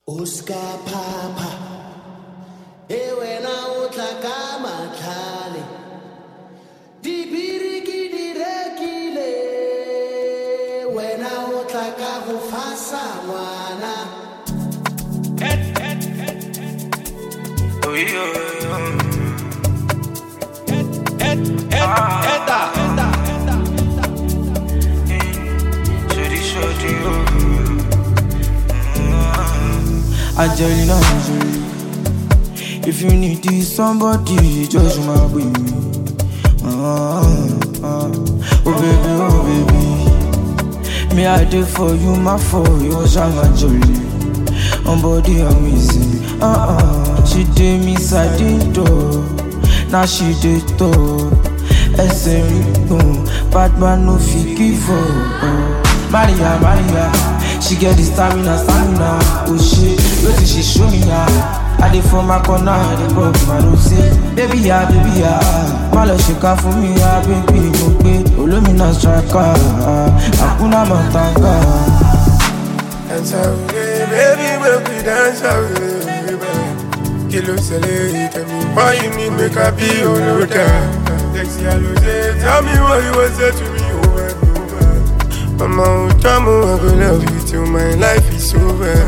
Oscar Papa, wena o tla ka matlhale, dibiriki di rekile, wena o tla ka go fasa ngwana. Angelina Jolie. If you need this somebody, just my baby. Oh baby. Me I did for you, my for you, Shama Jolie. On body amazing. She did me side door. Now she did top. SRE, bad man no fit give up. Maria. She get the stamina. Oh shit, what did she show me now? I did for my corner, I did for my rose. Baby ya. My love she come for me, ya baby. Olumina striker, Hakuna Matanga. Dance away, baby, make we dance away, baby. Kilo Sele, tell me why you need make I be your loader. Sexy Alose, tell me what you want to say to me over and over. Mama, I go love you till my life is over.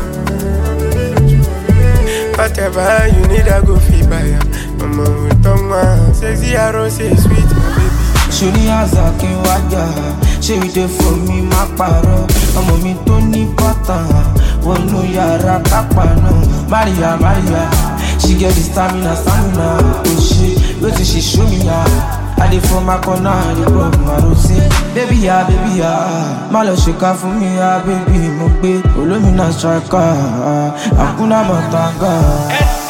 Whatever you need, I go feel by ya. Mama, sexy Alose, sweet, my baby. Shoni Azaki Waja, she dey for me, my paro. Ọmọ mi tó ní bọ́tà, wọnú yàrá kápánà. Maria, she get the stamina. Oh shit, wetin she show me ya? I dey for my corner, I dey rub my rose. Baby ya, má lọ ṣèkà fún mi ya, baby mo gbé Olumina striker, Hakuna Matanga.